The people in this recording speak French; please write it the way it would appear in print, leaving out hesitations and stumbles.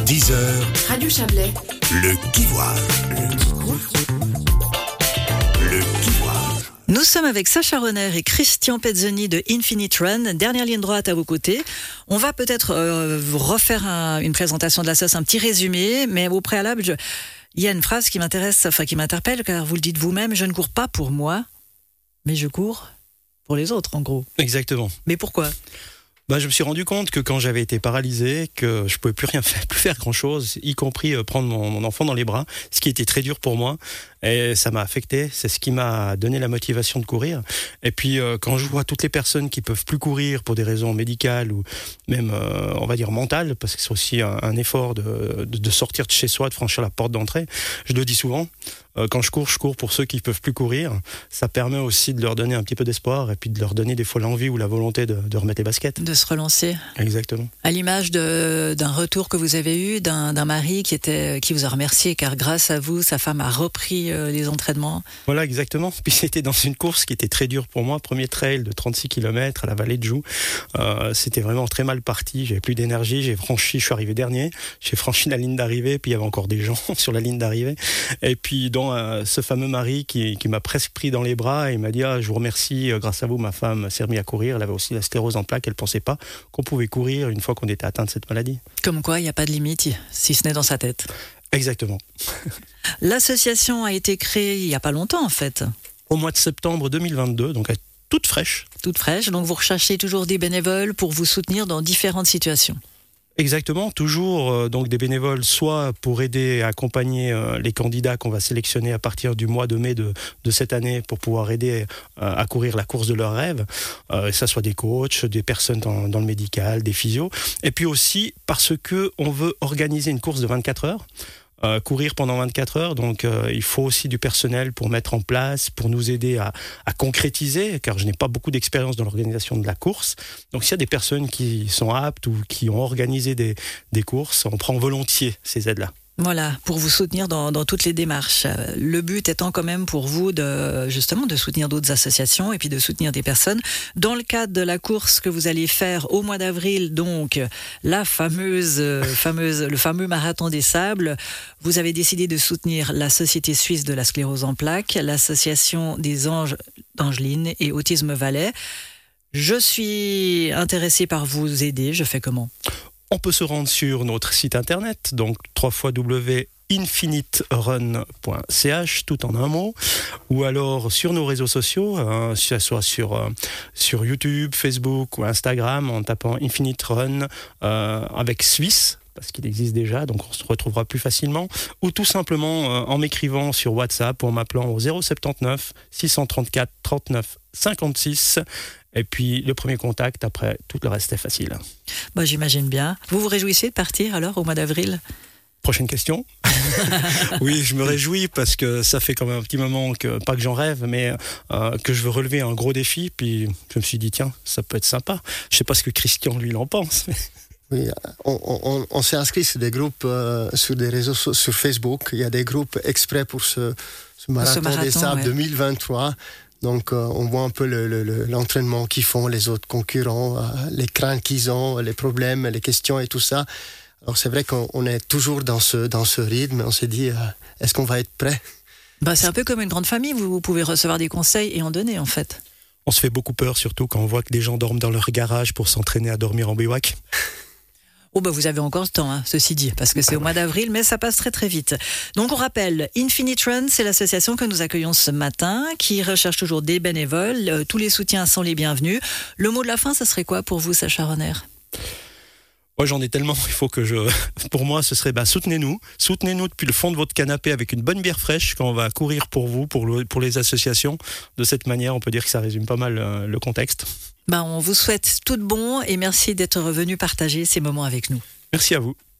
10h, Radio Chablais. le Kivoire. Le Kivoire. Nous sommes avec Sacha Renner et Christian Pezzoni de Infinite Run. Dernière ligne droite à vos côtés. On va peut-être refaire une présentation de la sauce, un petit résumé, mais au préalable, il y a une phrase qui m'intéresse, qui m'interpelle, car vous le dites vous-même, je ne cours pas pour moi, mais je cours pour les autres, en gros. Exactement. Mais pourquoi ? Je me suis rendu compte que quand j'avais été paralysé, que je pouvais plus faire grand-chose, y compris prendre mon enfant dans les bras, ce qui était très dur pour moi. Et ça m'a affecté, c'est ce qui m'a donné la motivation de courir. Et puis quand je vois toutes les personnes qui peuvent plus courir pour des raisons médicales ou même, on va dire, mentales, parce que c'est aussi un effort de sortir de chez soi, de franchir la porte d'entrée, je le dis souvent, quand je cours pour ceux qui peuvent plus courir. Ça permet aussi de leur donner un petit peu d'espoir et puis de leur donner des fois l'envie ou la volonté de remettre les baskets. De se relancer. Exactement. À l'image d'un retour que vous avez eu d'un mari qui vous a remercié, car grâce à vous, sa femme a repris les entraînements. Voilà, exactement. Puis c'était dans une course qui était très dure pour moi. Premier trail de 36 km à la vallée de Joux. C'était vraiment très mal parti. J'avais plus d'énergie. Je suis arrivé dernier. J'ai franchi la ligne d'arrivée. Puis il y avait encore des gens sur la ligne d'arrivée. Et puis dans ce fameux mari qui m'a presque pris dans les bras, il m'a dit je vous remercie, grâce à vous, ma femme s'est remise à courir. Elle avait aussi la sclérose en plaques. Elle pensait pas qu'on pouvait courir une fois qu'on était atteint de cette maladie. Comme quoi, il n'y a pas de limite, si ce n'est dans sa tête. Exactement. L'association a été créée il n'y a pas longtemps, en fait. Au mois de septembre 2022, donc toute fraîche. Toute fraîche, donc vous recherchez toujours des bénévoles pour vous soutenir dans différentes situations. Exactement, toujours donc des bénévoles, soit pour aider à accompagner les candidats qu'on va sélectionner à partir du mois de mai de cette année pour pouvoir aider à courir la course de leurs rêves, que ça soit des coachs, des personnes dans le médical, des physios, et puis aussi parce que on veut organiser une course de 24 heures. Courir pendant 24 heures, donc il faut aussi du personnel pour mettre en place, pour nous aider à concrétiser, car je n'ai pas beaucoup d'expérience dans l'organisation de la course. Donc s'il y a des personnes qui sont aptes ou qui ont organisé des courses, on prend volontiers ces aides-là. Voilà, pour vous soutenir dans toutes les démarches. Le but étant quand même pour vous de soutenir d'autres associations et puis de soutenir des personnes. Dans le cadre de la course que vous allez faire au mois d'avril, donc le fameux marathon des sables, vous avez décidé de soutenir la Société suisse de la sclérose en plaques, l'association des Anges d'Angeline et Autisme Valais. Je suis intéressée par vous aider, je fais comment ? On peut se rendre sur notre site internet, donc www.infiniterun.ch, tout en un mot, ou alors sur nos réseaux sociaux, que ce soit sur YouTube, Facebook ou Instagram, en tapant Infinite Run avec Suisse, parce qu'il existe déjà, donc on se retrouvera plus facilement, ou tout simplement en m'écrivant sur WhatsApp ou en m'appelant au 079 634 39 56. Et puis le premier contact, après tout le reste est facile. J'imagine bien. Vous vous réjouissez de partir alors au mois d'avril ? Prochaine question. Oui, je me réjouis parce que ça fait quand même un petit moment pas que j'en rêve, mais que je veux relever un gros défi. Puis je me suis dit, tiens, ça peut être sympa. Je ne sais pas ce que Christian, lui, en pense. Oui, on s'est inscrit sur des groupes sur des réseaux sur Facebook. Il y a des groupes exprès pour ce marathon des sables 2023. Donc on voit un peu l'entraînement qu'ils font, les autres concurrents, les craintes qu'ils ont, les problèmes, les questions et tout ça. Alors c'est vrai qu'on est toujours dans ce rythme. On s'est dit, est-ce qu'on va être prêt ? C'est un peu comme une grande famille, vous pouvez recevoir des conseils et en donner en fait. On se fait beaucoup peur, surtout quand on voit que des gens dorment dans leur garage pour s'entraîner à dormir en bivouac. Vous avez encore le temps, ceci dit, parce que c'est au mois d'avril, mais ça passe très très vite. Donc on rappelle, Infinite Run, c'est l'association que nous accueillons ce matin, qui recherche toujours des bénévoles. Tous les soutiens sont les bienvenus. Le mot de la fin, ça serait quoi pour vous, Sacha Renner ? Moi, j'en ai tellement, il faut que pour moi, ce serait, soutenez-nous depuis le fond de votre canapé avec une bonne bière fraîche quand on va courir pour vous, pour les associations. De cette manière, on peut dire que ça résume pas mal le contexte. On vous souhaite tout de bon et merci d'être revenu partager ces moments avec nous. Merci à vous.